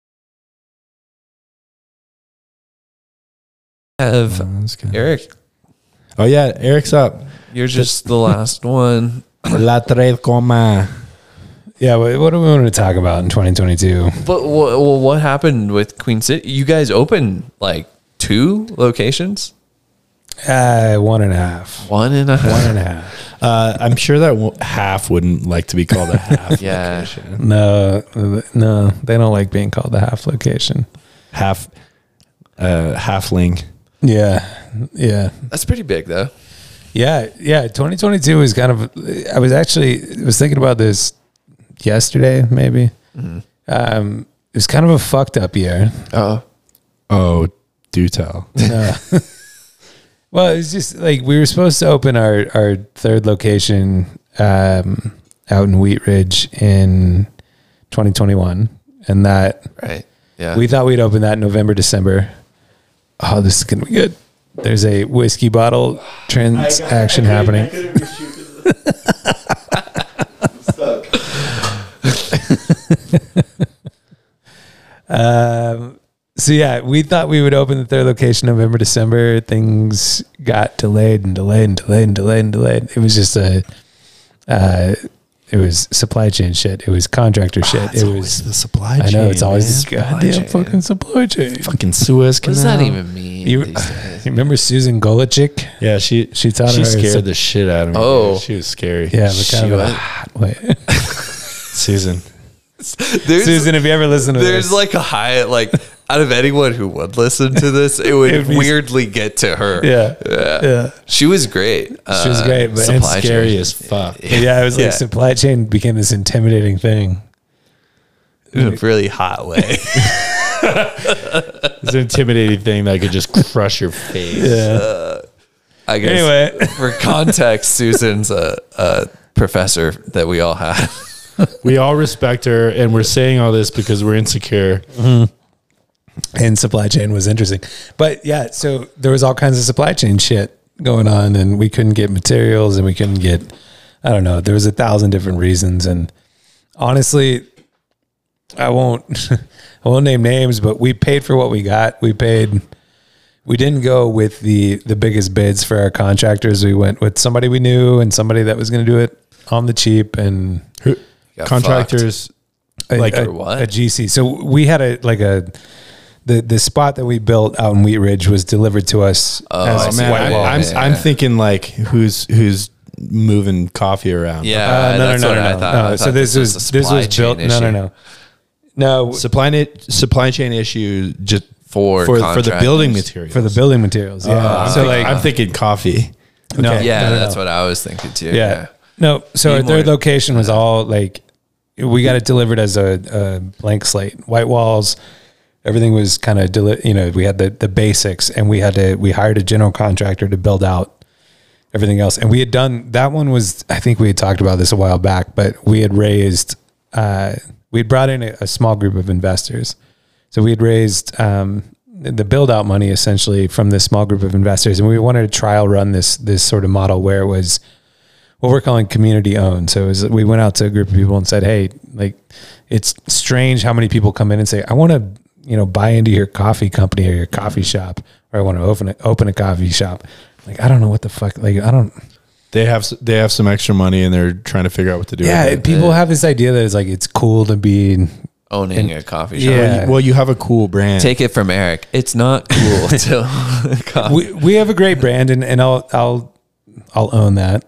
Eric, Oh yeah, Eric's up. you're just the last one. La trade coma. Yeah, what do we want to talk about in 2022? But what happened with Queen City? You guys opened like 2 locations? 1.5. 1.5. 1.5. I'm sure that half wouldn't like to be called a half. Yeah. location. No, they don't like being called the half location. Halfling. Yeah. Yeah. That's pretty big though. Yeah. 2022 was kind of, I was thinking about this yesterday, maybe. It was kind of a fucked up year. Oh, do tell. Well, it was just like we were supposed to open our third location out in Wheat Ridge in 2021. And that, Right. Yeah. we thought we'd open that in November, December. Oh, this is going to be good. There's a whiskey bottle transaction happening. So yeah, we thought we would open the third location November, December. Things got delayed. It was just it was supply chain shit. It was contractor shit. It was the supply chain. I know it's always this Supply goddamn chain. fucking supply chain. fucking Suez What does Canal. that even mean? You these days? remember Susan Golichik? Yeah, she taught she her scared the shit out of me. Oh. dude. She was scary. Yeah, but kind She of was- a hot way. Susan. Susan, if you ever listen to There's this, like a high, like out of anyone who would listen to this, it would It'd be- weirdly get to her. yeah. She was great. She was great, but And supply scary chain. as fuck. Yeah, it was like Yeah. supply chain became this intimidating thing. In a really hot way. It's an intimidating thing that could just crush your face. Yeah. I guess Anyway. for context, Susan's a professor that we all have. We all respect her, and we're saying all this because we're insecure. And supply chain was interesting. But yeah, so there was all kinds of supply chain shit going on, and we couldn't get materials, and we couldn't get, I don't know, there was 1,000 different reasons. And honestly, I won't name names, but we paid for what we got. We didn't go with the biggest bids for our contractors. We went with somebody we knew and somebody that was going to do it on the cheap, and Got Contractors, like For what? a GC. So we had the spot that we built out in Wheat Ridge was delivered to us I as see. man, white wall. I'm thinking like who's moving coffee around. Yeah, No. that's what I thought. I So thought this was a supply built. chain No. issue No, Supply chain issue just for for the contractors. building materials. for the building materials. Yeah. I'm thinking coffee. no, Yeah, no, no, that's no. what I was thinking too. Yeah. No. So Need our third more- location was all like, we got it delivered as a blank slate, white walls. Everything was kind of, we had the basics, and we hired a general contractor to build out everything else. And we had done, that one was, I think we had talked about this a while back, but we had raised, we'd brought in a small group of investors. So we had raised the build out money essentially from this small group of investors. And we wanted to trial run this sort of model where it was what we're calling community owned. So it was, we went out to a group of people and said, hey, like, it's strange how many people come in and say, I want to, buy into your coffee company or your coffee shop, or I want to open a coffee shop. Like, I don't know what the fuck, like, I don't. They have some extra money, and they're trying to figure out what to do. Yeah. with it. People have this idea that it's like, it's cool to be, Owning a coffee shop. Yeah. Well, you have a cool brand. Take it from Eric. It's not cool to own a coffee. we have a great brand, and I'll own that.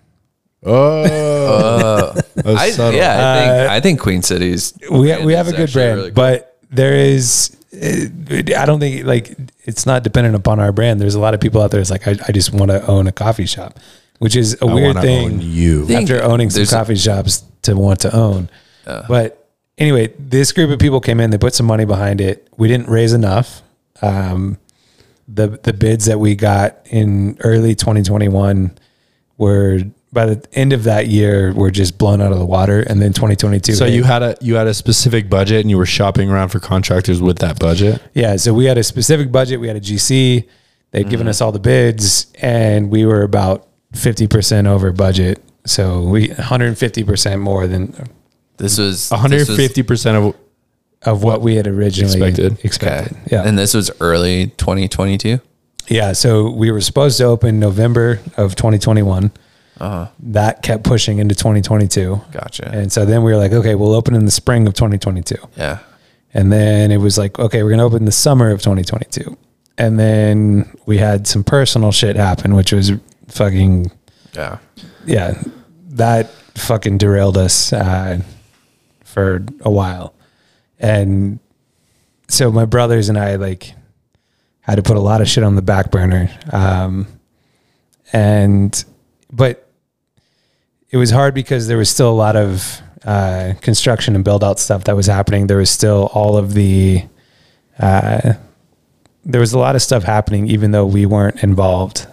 That's subtle. I think Queen City's. We brand have is a good actually brand, really cool. but there is, I don't think, like, it's not dependent upon our brand. There's a lot of people out there. It's like, I just want to own a coffee shop, which is a I weird wanna thing own you. Think after owning some there's- coffee shops to want to own. But anyway, this group of people came in, they put some money behind it. We didn't raise enough. The bids that we got in early 2021 were, by the end of that year, were just blown out of the water. And then 2022. So hit. you had a specific budget, and you were shopping around for contractors with that budget. Yeah, so we had a specific budget. We had a GC. They'd given us all the bids, and we were about 50% over budget. So we 150% more than This was 150% of what we had originally Expected. expected. Okay. Yeah, And this was early 2022. yeah. So we were supposed to open November of 2021. That kept pushing into 2022. Gotcha. And so then we were like, okay, we'll open in the spring of 2022. Yeah. And then it was like, okay, we're going to open the summer of 2022. And then we had some personal shit happen, which was fucking, Yeah. that fucking derailed us for a while. And so my brothers and I, like, had to put a lot of shit on the back burner. But it was hard because there was still a lot of construction and build out stuff that was happening. There was still all of the, there was a lot of stuff happening, even though we weren't involved.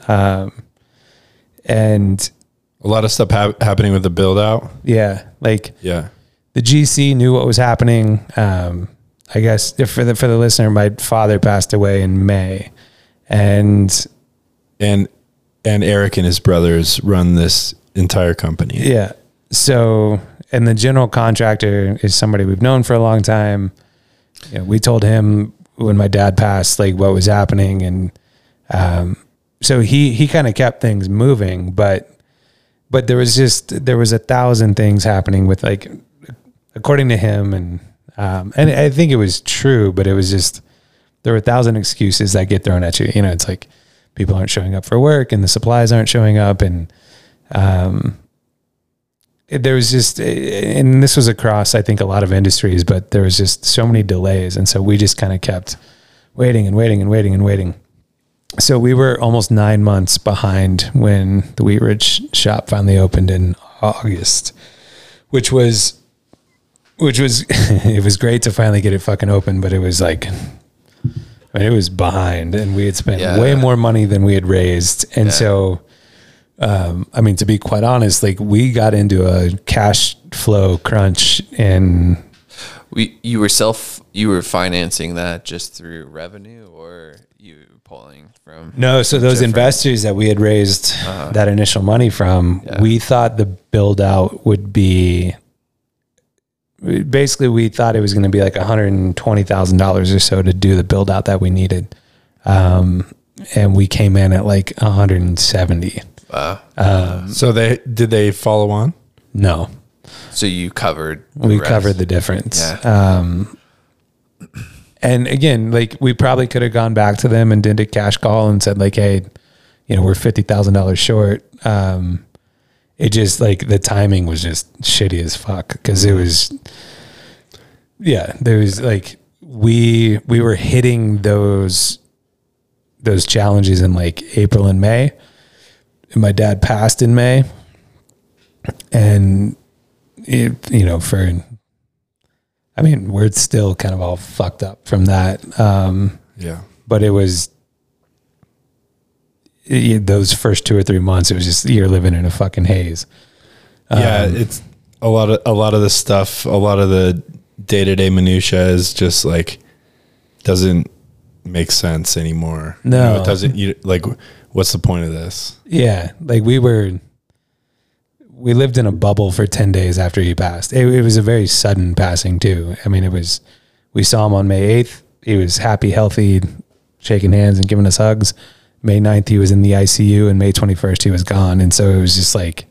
And a lot of stuff happening with the build out. yeah, like Yeah. the GC knew what was happening. I guess for the listener, my father passed away in May, and Eric and his brothers run this entire company. yeah. So, and the general contractor is somebody we've known for a long time. You know, we told him when my dad passed, like what was happening. And, so he kind of kept things moving, but there was 1,000 things happening with, like, according to him. And I think it was true, but it was just, there were 1,000 excuses that get thrown at you. You know, it's like people aren't showing up for work and the supplies aren't showing up. And, there was just, and this was across, I think, a lot of industries, but there was just so many delays. And so we just kind of kept waiting and waiting and waiting and waiting. So we were almost 9 months behind when the Wheat Ridge shop finally opened in August, which was, it was great to finally get it fucking open, but it was like, I mean, it was behind, and we had spent way more money than we had raised. And so, I mean, to be quite honest, like, we got into a cash flow crunch, and you were financing that just through revenue, or you pulling from? no. So those investors that we had raised that initial money from, we thought the build out would be, basically we thought it was going to be like $120,000 or so to do the build out that we needed. And we came in at like 170. So did they follow on? No. So you covered We covered the difference. Yeah. And again, like, we probably could have gone back to them and did a cash call and said, like, hey, you know, we're $50,000 short. It just, like, the timing was just shitty as fuck, because it was, there was, like, we were hitting those challenges in like April and May, and my dad passed in May, and it, you know, I mean, we're still kind of all fucked up from that. But it was those first 2 or 3 months, it was just, you're living in a fucking haze. It's a lot of the stuff, a lot of the day-to-day minutia is just like, doesn't make sense anymore. No, you know, it doesn't. Like, what's the point of this? Yeah. Like, we lived in a bubble for 10 days after he passed. It was a very sudden passing too. I mean, we saw him on May 8th. He was happy, healthy, shaking hands and giving us hugs. May 9th, he was in the ICU, and May 21st, he was gone. And so it was just like,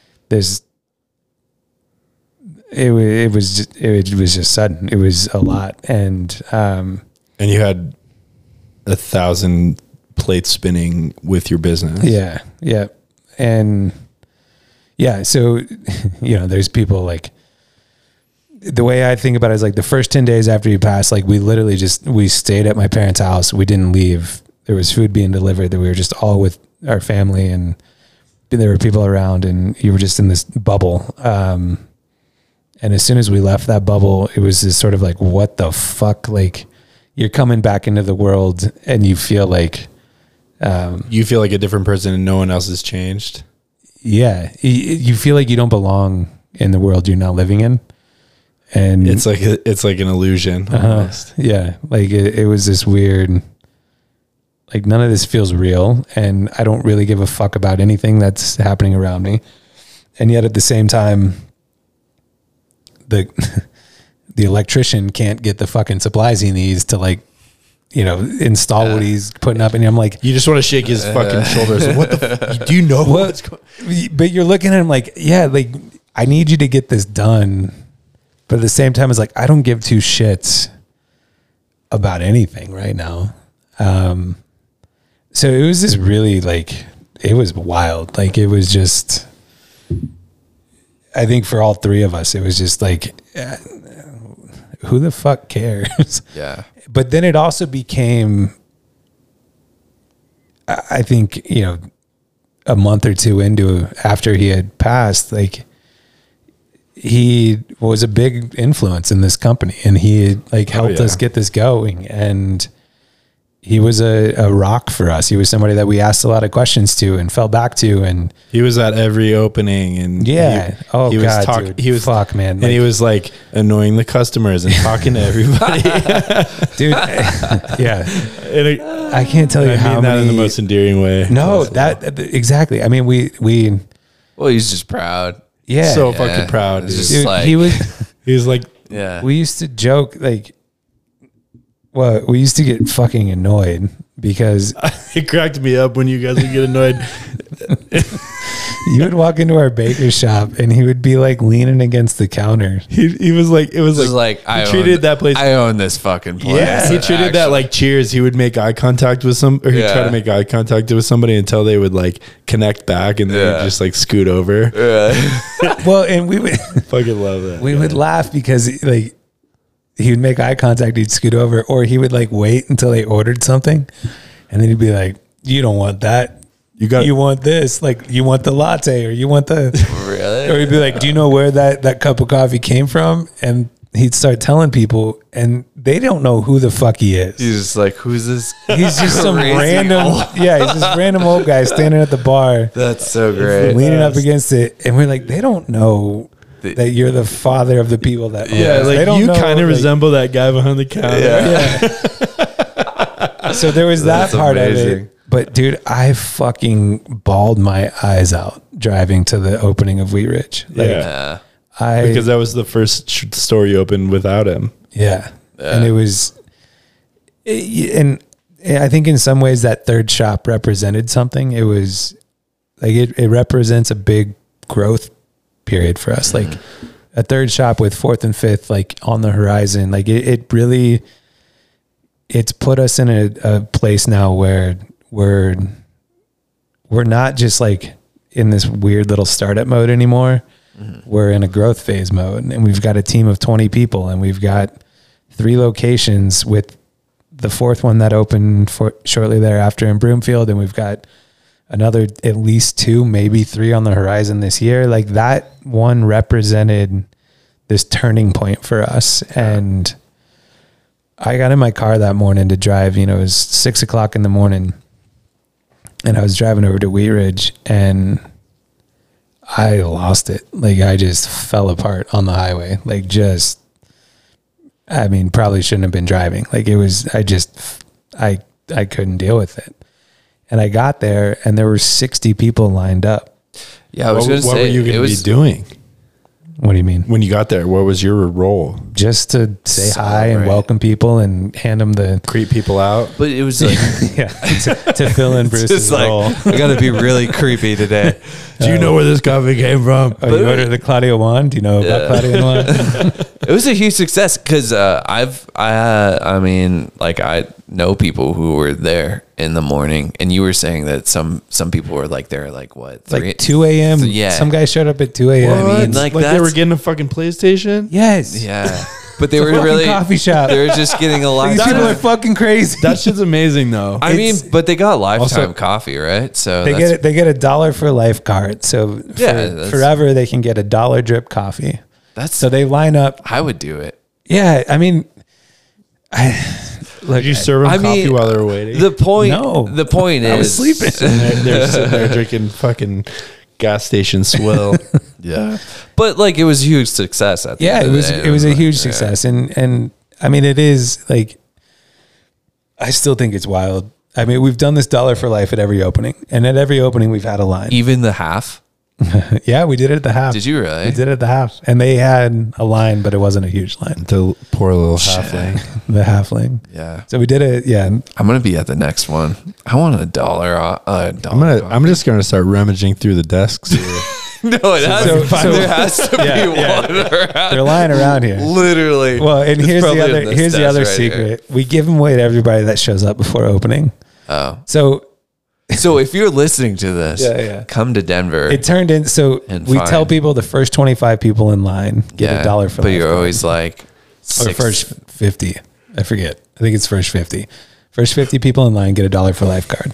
it was just sudden. It was a lot. And you had 1,000 plates spinning with your business. Yeah. Yeah. And yeah, so, you know, there's people, like, the way I think about it is, like, the first 10 days after he passed, like, we literally we stayed at my parents' house. We didn't leave. There was food being delivered, that we were just all with our family, and there were people around, and you were just in this bubble. And as soon as we left that bubble, it was this sort of like, what the fuck? Like, you're coming back into the world, and you feel like, you feel like a different person and no one else has changed. Yeah. You feel like you don't belong in the world you're now living in. And it's like an illusion. Yeah. Like, it was this weird, like, none of this feels real, and I don't really give a fuck about anything that's happening around me. And yet at the same time, the electrician can't get the fucking supplies he needs to, like, you know, install what he's putting up. And I'm like, you just want to shake his fucking shoulders. What the do you know what's going on? But you're looking at him like, yeah, like, I need you to get this done. But at the same time, it's like, I don't give two shits about anything right now. So it was just really, like, it was wild. Like, it was just, I think for all three of us, it was just like, who the fuck cares? Yeah. But then it also became I think, you know, a month or two after he had passed, like he was a big influence in this company, and he like helped us get this going. And he was a rock for us. He was somebody that we asked a lot of questions to and fell back to. And he was at every opening, and he was dude. He was fuck, man. And he was like annoying the customers and talking to everybody. Dude. Yeah. I can't tell you how that many, in the most endearing way. No, that exactly. I mean, well, he's just proud. Yeah. So fucking proud. Dude, like, he was like, yeah. We used to joke like, well, we used to get fucking annoyed because it cracked me up when you guys would get annoyed. You would walk into our baker shop and he would be like leaning against the counter. He was like, it was like I treated that place. I own this fucking place. Yeah, he treated that like Cheers. He would make eye contact with he'd try to make eye contact with somebody until they would like connect back, and then he'd just like scoot over. Well, and we would fucking love that. We would laugh because like he would make eye contact, he'd scoot over, or he would like wait until they ordered something, and then he'd be like, "You don't want that. You want this, like you want the latte, or you want the really?" Or he'd be like, "Do you know where that cup of coffee came from?" And he'd start telling people, and they don't know who the fuck he is. He's just like, "Who's this?" He's just some random, he's this random old guy standing at the bar. That's so great. Leaning up against it, and we're like, they don't know that you're the father of the people that like you kind of resemble that guy behind the counter. Yeah. So there was that part amazing. of it. But dude, I fucking bawled my eyes out driving to the opening of Wheat Ridge. Like, because that was the first store you opened without him. Yeah. And it was, and I think in some ways that third shop represented something. It was like, it represents a big growth period for us. Like a third shop with fourth and fifth, like on the horizon, like it really, it's put us in a place now where we're not just like in this weird little startup mode anymore. We're in a growth phase mode, and we've got a team of 20 people, and we've got 3 locations, with the fourth one that opened shortly thereafter in Broomfield. And we've got another, at least 2, maybe 3 on the horizon this year. Like that one represented this turning point for us. And I got in my car that morning to drive, it was 6 o'clock in the morning, and I was driving over to Wheat Ridge, and I lost it. Like I just fell apart on the highway. Like probably shouldn't have been driving. Like it was, I couldn't deal with it. And I got there, and there were 60 people lined up. Yeah, I was going to say, what were you going to be doing? What do you mean? When you got there, what was your role? Just to say hi and welcome people and hand them the... Creep people out? But it was like... to fill in Bruce's role. I got to be really creepy today. Do you know where this coffee came from? Oh, you ordered the Claudio Juan? Do you know about Claudio Juan? It was a huge success because I know people who were there in the morning, and you were saying that some people were like there like what, like 2 a.m. Yeah, some guy showed up at 2 a.m. I mean, like they were getting a fucking PlayStation. Yes, yeah, but they were really coffee shop. They were just getting a lot. These people are fucking crazy. That shit's amazing though. I mean, but they got lifetime coffee, right? So they get $1 for life card. So forever they can get $1 drip coffee. So they line up. I would do it. Yeah, I mean, Did you serve them coffee while they were waiting? The point is, I was sleeping. They're sitting there drinking fucking gas station swill. Yeah, but like it was a huge success. At the end of the day. It was a huge success, and I mean, it is like, I still think it's wild. I mean, we've done this $1 for life at every opening, and at every opening we've had a line. Even the half. Yeah, we did it at the half. Did you really? We did it at the half, and they had a line, but it wasn't a huge line. The poor little halfling. The halfling. Yeah. So we did it. Yeah. I'm gonna be at the next one. I want $1. I'm just gonna start rummaging through the desks here. No, it has there has to be one around. They're lying around here. Literally. Well, and here's the other secret. We give them away to everybody that shows up before opening. Oh. So if you're listening to this, come to Denver. It turned in. So we tell people the first 25 people in line get $1 for life. But you're always like, or first 50. I forget. I think it's first 50. First 50 people in line get $1 for life card.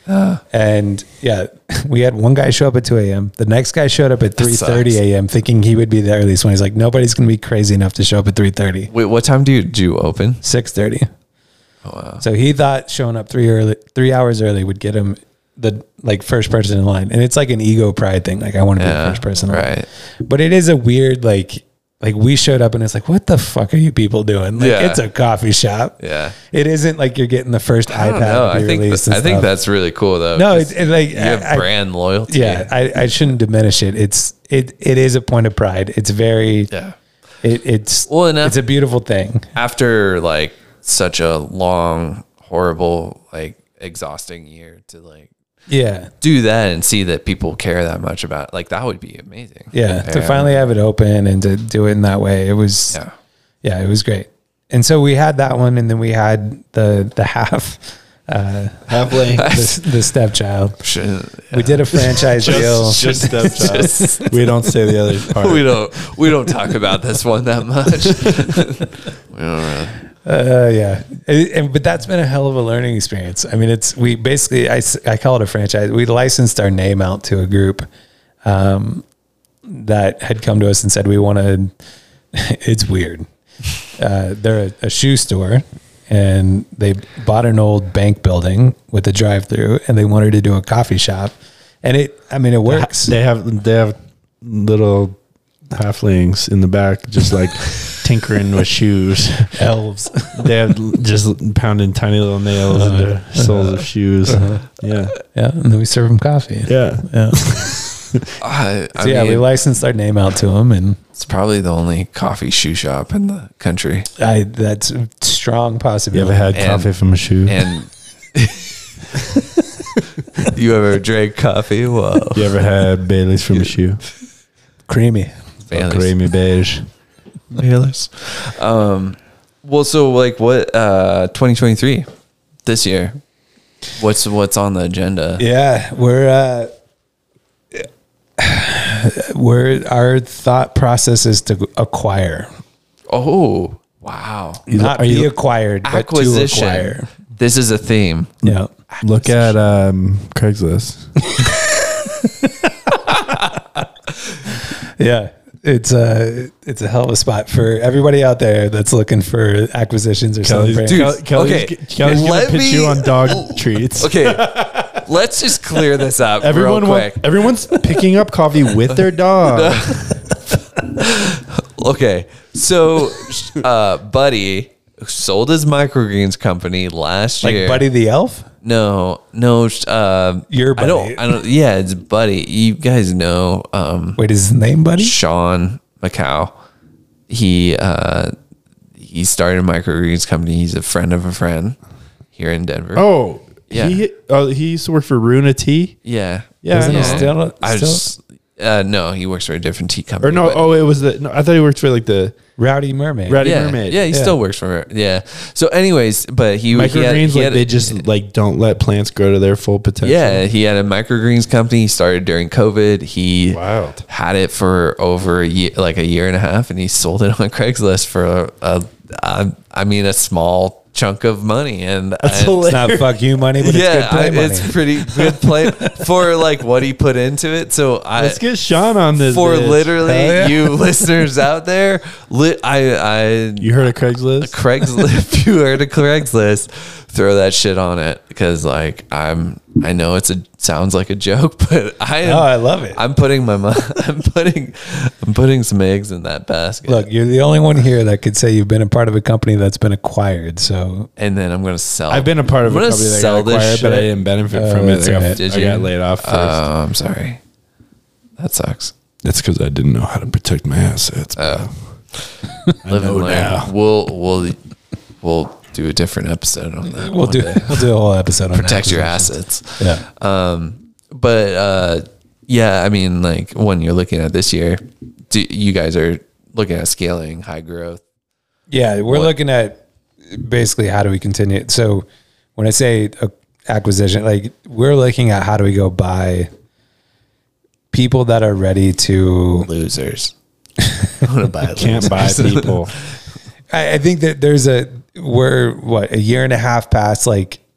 And yeah, we had one guy show up at 2 a.m. The next guy showed up at 3:30 a.m. thinking he would be the earliest one. He's like, nobody's going to be crazy enough to show up at 3:30. Wait, what time do you open? 6:30. Oh, wow. So he thought showing up 3 hours early would get him the like first person in line. And it's like an ego pride thing. Like I want to be the first person in line. Right. But it is a weird, like we showed up and it's like, what the fuck are you people doing? Like it's a coffee shop. Yeah. It isn't like you're getting the first I don't iPad know. to be released and I think stuff. that's really cool though. No, it's like you have brand loyalty. Yeah, I shouldn't diminish it. It is a point of pride. It's very it's it's a beautiful thing. After like such a long, horrible, like exhausting year to like do that and see that people care that much about it, like that would be amazing. To finally have it open and to do it in that way, it was it was great. And so we had that one, and then we had the halfway the stepchild. We did a franchise deal. Just stepchild. We don't say the other part. we don't talk about this one that much. We don't really. But that's been a hell of a learning experience. I mean, we basically, I call it a franchise. We licensed our name out to a group that had come to us and said, we want to, it's weird. They're a shoe store, and they bought an old bank building with a drive-through, and they wanted to do a coffee shop. And it works. They have little halflings in the back, just like tinkering with shoes. Elves. They have just pounding tiny little nails into soles of shoes. Yeah. And then we serve them coffee. Yeah. I mean, we licensed our name out to them, and it's probably the only coffee shoe shop in the country. That's a strong possibility. You ever had coffee from a shoe? And you ever drank coffee? Whoa. You ever had Bailey's from a shoe? Creamy. Bailey's. Creamy beige. Bailey's. Well, so like what 2023 this year? What's on the agenda? Yeah, our thought process is to acquire. Oh, wow. Not be acquired, but to acquire. This is a theme. Yeah. Look at Craigslist. Yeah. It's a hell of a spot for everybody out there that's looking for acquisitions or something. Kelly's gonna pitch you on dog treats. Okay, let's just clear this up real quick. Everyone's picking up coffee with their dog. Okay, so Buddy sold his microgreens company last year. Like Buddy the Elf? No. Your Buddy. I don't. Yeah, it's Buddy. You guys know. Wait, is his name Buddy? Sean McCow. He started a microgreens company. He's a friend of a friend here in Denver. Oh, yeah. He used to work for Runa Tea. Yeah. Yeah, Isn't he still? No, he works for a different tea company. Or no? but- Oh, it was the. No, I thought he worked for like the Rowdy Mermaid. Rowdy yeah, Mermaid. Yeah, he still works for her. Yeah. So, anyways, but microgreens, they just like don't let plants grow to their full potential. Yeah, he had a microgreens company. He started during COVID. He had it for over a year, like a year and a half, and he sold it on Craigslist for a small chunk of money. And It's not fuck you money, but it's good play money. It's pretty good play for like what he put into it. So let's get Sean on this. For literally you listeners out there, you heard of Craigslist? If you heard of Craigslist, throw that shit on it, because like I know sounds like a joke, but I love it. I'm putting some eggs in that basket. Look, you're the only one here that could say you've been a part of a company that's been acquired. So, and then I'm going to sell. I've been a part of a company that got acquired, but I didn't benefit from it. I got laid off first. Oh, I'm sorry. That sucks. That's because I didn't know how to protect my assets. Living now. We'll do a different episode on that. We'll do a whole episode on protect your assets. Yeah. But I mean, like when you're looking at this year, you guys are looking at scaling, high growth. Yeah, we're looking at basically how do we continue. So when I say acquisition, like we're looking at how do we go buy people that are ready to losers. I want to buy can't buy people. I think that we're a year and a half past like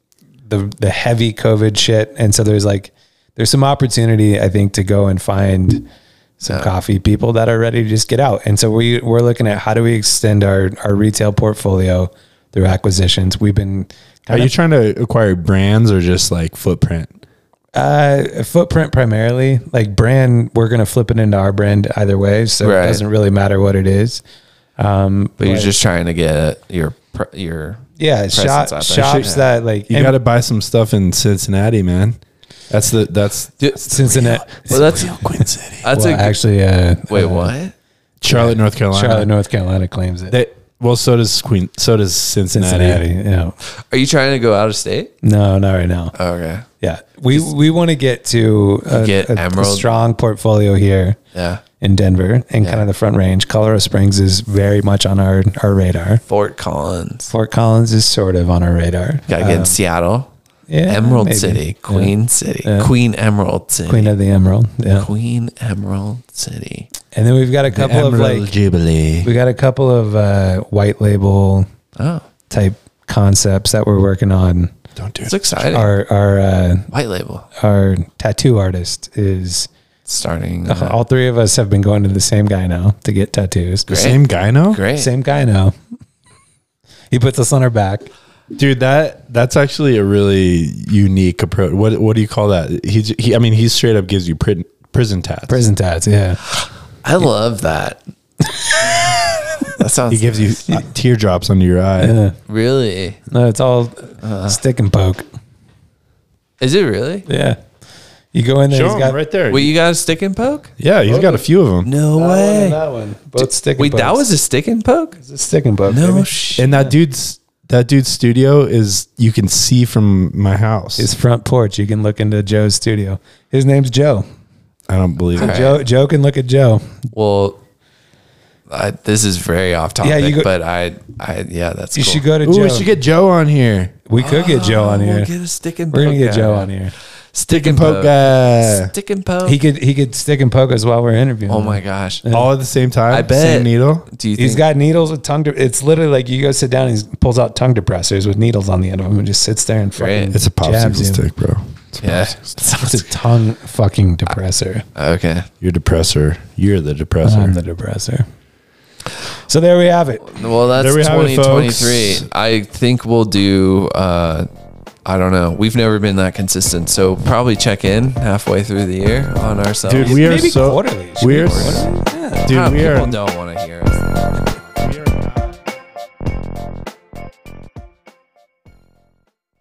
the heavy COVID shit. And so there's some opportunity, I think, to go and find some coffee people that are ready to just get out. And so we're looking at how do we extend our retail portfolio through acquisitions. We've been Are you trying to acquire brands or just like footprint? Footprint primarily. Like brand, we're going to flip it into our brand either way. So Right. it doesn't really matter what it is. But you're just trying to get your yeah, presence out there. shops that like You got to buy some stuff in Cincinnati, man. That's Cincinnati. Well, that's Queen City. that's Well, actually, wait, what? Charlotte, North Carolina. Charlotte, North Carolina claims it. So does Cincinnati. Cincinnati. Yeah. Are you trying to go out of state? No, not right now. Okay. Yeah, we want to get to Get a Emerald. strong portfolio here Yeah. in Denver and kind of the Front Range. Colorado Springs is very much on our radar. Fort Collins. Fort Collins is sort of on our radar. Gotta get in Seattle. Yeah, Emerald maybe. City. Queen City. Yeah. Queen Emerald City. Queen of the Emerald. Yeah, Queen Emerald City. and then we've got a couple of like Jubilee. we got a couple of white label Oh, type concepts that we're working on. Don't do it's it. exciting. Our White label. our tattoo artist is. Starting. All three of us have been going to the same guy now to get tattoos. The same guy now? Great. Same guy now. He puts us on our back. Dude, that's actually a really unique approach. What do you call that? He straight up gives you prison tats. Prison tats, yeah. I love that. That sounds. He gives you teardrops under your eye. Yeah. Really? No, it's all stick and poke. Is it really? Yeah. You go in there, Show he's him got right there. Wait, you got a stick and poke? Yeah, he's got a few of them. No that way. one and that one. Both stick and Wait, that pokes. was a stick and poke? It's a stick and poke. No baby. shit. And that dude's studio is you can see from my house. His front porch. You can look into Joe's studio. His name's Joe. I don't believe it. All right. Joe can look at Joe. Well, this is very off topic, Yeah, you go- but yeah, that's You cool. should go to Ooh, Joe. we should get Joe on here. We could get Joe on here. We'll get a stick and We're poke gonna get guy. Joe on here. Stick and Poke poke. guy. Stick and poke. He could stick and poke us while we're interviewing. Oh him. my gosh. All at the same time. I bet. Same needle. Do you He's think got needles with tongue. It's literally like you go sit down and he pulls out tongue depressors with needles on the end of them and just sits there and Great. fucking It's a popsicle jabs you. stick, bro. Yeah. It's a tongue fucking depressor. Okay. You're depressor. You're the depressor. I'm the depressor. So there we have it. Well, that's There we have it, 2023. folks. I think we'll do. I don't know. We've never been that consistent, so probably check in halfway through the year on ourselves. Dude, we are Maybe so quarterly. we're Quarterly? Yeah. dude, we People are don't want to hear us.